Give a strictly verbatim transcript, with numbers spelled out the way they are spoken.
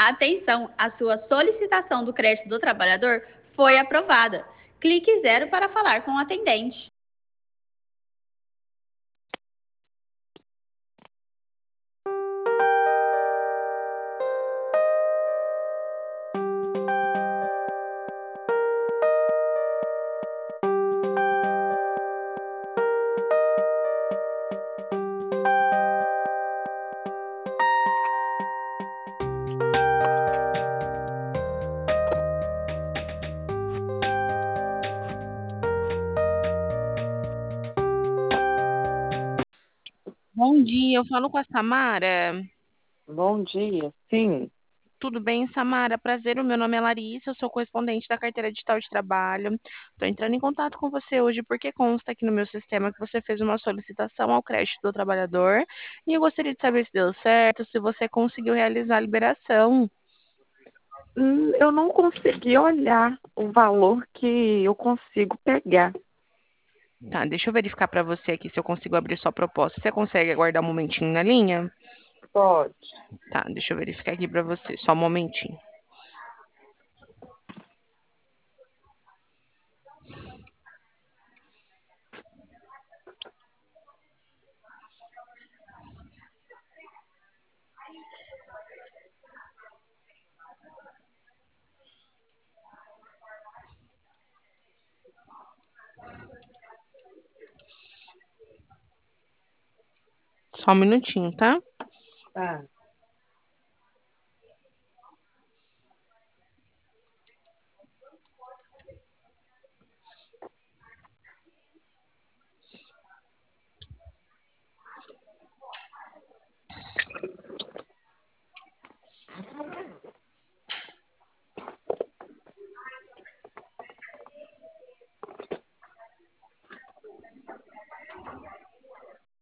Atenção, a sua solicitação do crédito do trabalhador foi aprovada. Clique zero para falar com o atendente. Bom dia, eu falo com a Samara. Bom dia, sim. Tudo bem, Samara? Prazer, o meu nome é Larissa, eu sou correspondente da carteira digital de trabalho. Estou entrando em contato com você hoje porque consta aqui no meu sistema que você fez uma solicitação ao crédito do trabalhador e eu gostaria de saber se deu certo, se você conseguiu realizar a liberação. Hum, Eu não consegui olhar o valor que eu consigo pegar. Tá, deixa eu verificar para você aqui se eu consigo abrir sua proposta. Você consegue aguardar um momentinho na linha? Pode. Tá, deixa eu verificar aqui para você, só um momentinho. Só um minutinho, tá? Tá.